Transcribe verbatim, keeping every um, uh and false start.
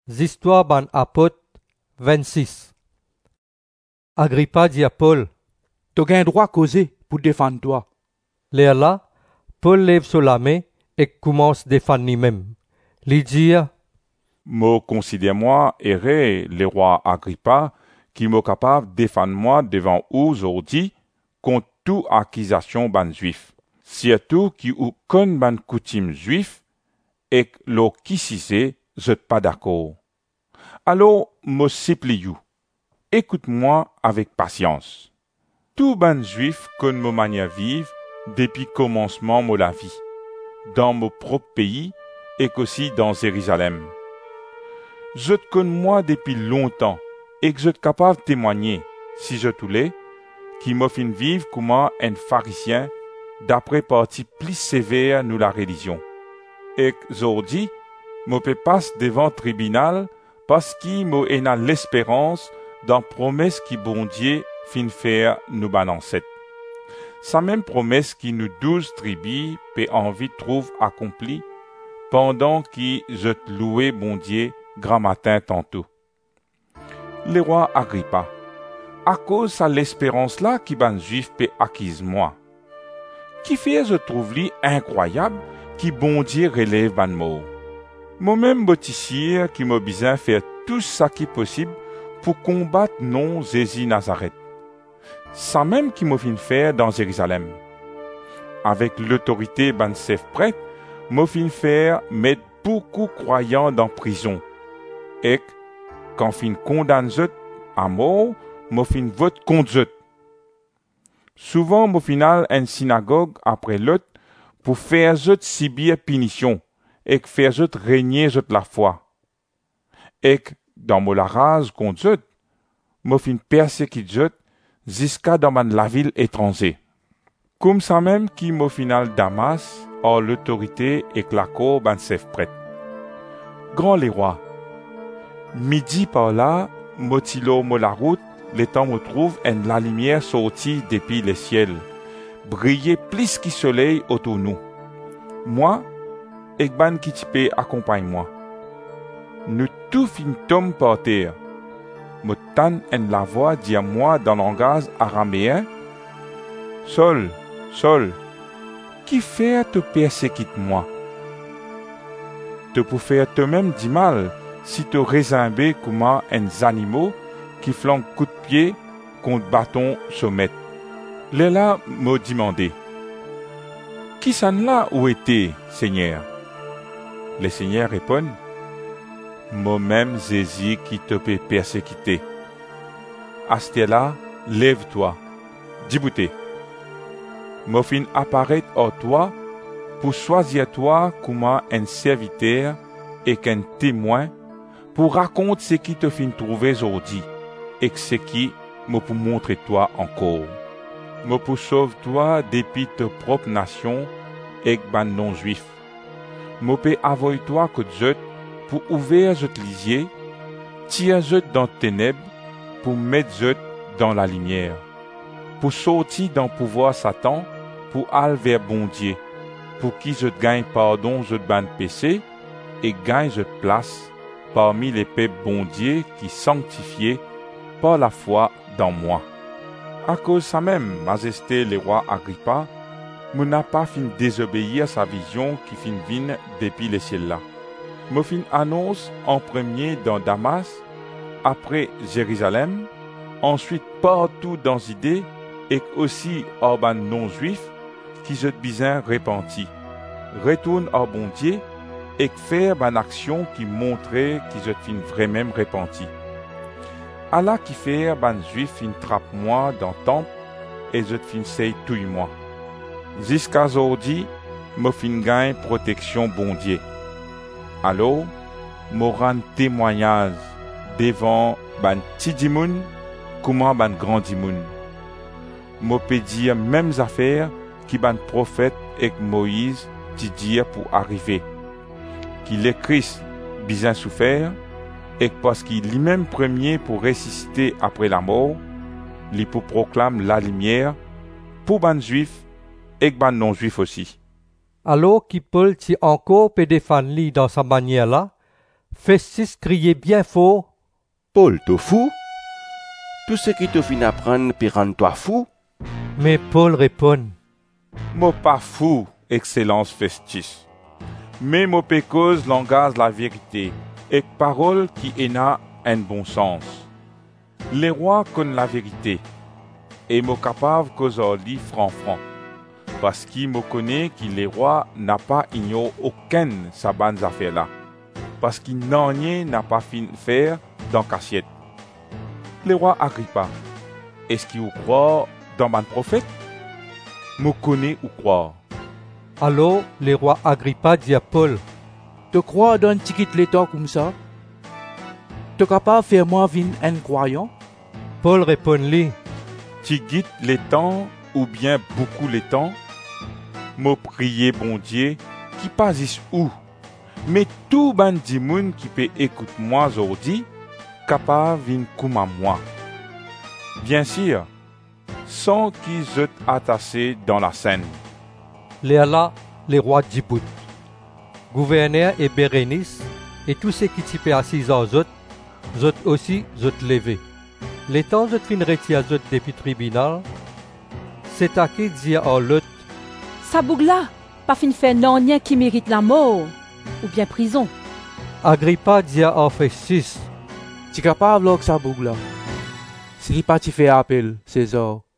Histoires ban apôtre vingt-six. Agrippa dit à Paul, Tu as un droit à causer pour défendre toi. Léa là, Paul lève sur la main et commence à défendre lui-même. Il dit, Me considère-moi erré, le roi Agrippa, qui m'est capable de défendre moi devant vous aujourd'hui contre toute accusation ban juif. Surtout qui ou con ban coutume juif et que l'on qui s'y je pas d'accord. Alors, me supplie, écoute-moi avec patience. Tout ban juif qu'on me manière vivre depuis commencement de la vie, dans mon propre pays et aussi dans Jérusalem. Je te connais moi depuis longtemps et que je suis capable de témoigner, si je te l'ai, qui me fait vivre comme un pharisien d'après partie plus sévère nous la religion. Et aujourd'hui, je peux passer devant le tribunal parce qu'il me a l'espérance dans promesse qui bon Dieu fin faire nous ban ancêtres. Sa même promesse qui nous douze tribus peut envie trouve accomplie pendant que je te louais bon Dieu grand matin tantôt. Le roi Agrippa, à cause de l'espérance là qui ban juif peut acquise moi. Qui fait je trouve lui incroyable qui bon Dieu relève ban mort. Moi-même bâtisseur qui m'a besoin faire tout ça qui est possible pour combattre non Jésus Nazareth. Ça même qui m'a fait faire dans Jérusalem. Avec l'autorité ban chef prêtre, m'a fait faire mettre beaucoup croyants dans prison. Et quand fin condamne eux à mort, m'a fait vote contre eux. Souvent, au final, une synagogue après l'autre pour faire eux subir punition et faire eux régner eux la foi. Et dans mon la rage contre eux, m'a fait persécuter eux jusqu'à dans la ville étrangère. Comme ça même qui m'a final Damas a l'autorité et que la cour ban chef prêtre. Grand les rois. Midi par là, motilo mo la route, le temps me trouve en la lumière sortie depuis le ciel, briller plus que soleil autour nous. Moi, et ban qui te accompagne-moi. Nous tous fin tombe par terre. Me tan en la voix dit à moi dans le langage araméen, Saul, Saul, qui fait te persécuter moi? Te pour faire toi-même du mal, si te résimbé comme un animaux qui flanquent coup de pied contre bâton sommet. Léla m'a demandé, qui s'en là où était, Seigneur? Le Seigneur répond, moi-même Jésus qui te peut persécuter. À ce là, lève-toi, dibouté. Moi fin apparaître à toi pour choisir toi comme un serviteur et qu'un témoin pour raconter ce qui te fin trouver aujourd'hui et ce qui me pour montrer toi encore. Me pour sauver toi depuis ta propre nation et ban non juif. Me pour avoir toi que Dieu pour ouvrir je lisier, tirer je dans les ténèbres pour mettre je dans la lumière, pour sortir dans le pouvoir Satan pour aller vers bon Dieu, pour qui je gagne pardon je ban péché et gagne je place parmi les peuples bon Dieu qui sanctifiés par la foi dans moi. À cause de ça même, majesté le roi Agrippa, me n'a pas fin désobéir à sa vision qui fin vine depuis le ciel là. Me fin annonce en premier dans Damas, après Jérusalem, ensuite partout dans Judée et aussi en ban non juif qui se bizarre repenti. Retourne à bon Dieu et faire une action qui montrait qu'ils se fin vraiment repenti. Allah qui fait ban juif fin trappe moi dans le temple et je fin say tout moi. Jusqu'à aujourd'hui, me fin gagne protection bon Dieu. Alors, me rend témoignage devant ban petit dimoun comme ban grand dimoun. Me peut dire mêmes affaires qui ban prophète et Moïse dit dire pour arriver. Qu'il est Christ bien souffert et parce qu'il est lui-même premier pour ressusciter après la mort, il pour proclame la lumière pour ban juif et ban non juif aussi. alors qui Paul ti encore peut défendre lui dans sa manière là, Festus criait bien fort. Paul, t'es fou? Tout ce qui te fin apprendre peut rendre toi fou? Mais Paul répond. Mo pas fou, Excellence Festus. Mais mo pe cause langage la vérité, et parole qui ena un bon sens. Les rois connaissent la vérité, et mo capable cause li franc-franc. Parce qu'il me connaît que les rois n'a pas ignoré aucune sa bonne affaire là. Parce qu'il n'en rien n'a pas fin faire dans cassiette. Les rois Agrippa, est-ce qu'il vous croit dans mon prophète? Me connaît ou croire? Alors le roi Agrippa dit à Paul. Te crois dans un ticket l'état comme ça? T'es capable de faire moi vin un croyant? Paul répond-lui. Tu guides les temps ou bien beaucoup les temps? Me prier bon Dieu qui pas ici où? Mais tout ban di moun qui peut écouter moi aujourd'hui, capable vin comme à moi. Bien sûr, sans qu'ils soient attachés dans la scène. Léala, les rois d'Djibout, gouverneur et Bérénice, et tous ceux qui étaient assis aux autres, autres aussi, autres levés. Les temps autres fin retirer autres depuis tribunal, c'est à qui dit à l'autre. Ça bouge là, pas fin faire non rien qui mérite la mort, ou bien prison. Agrippa dit à Festus. Tu es capable de ça bouge là. S'il pas tu fais appel, César.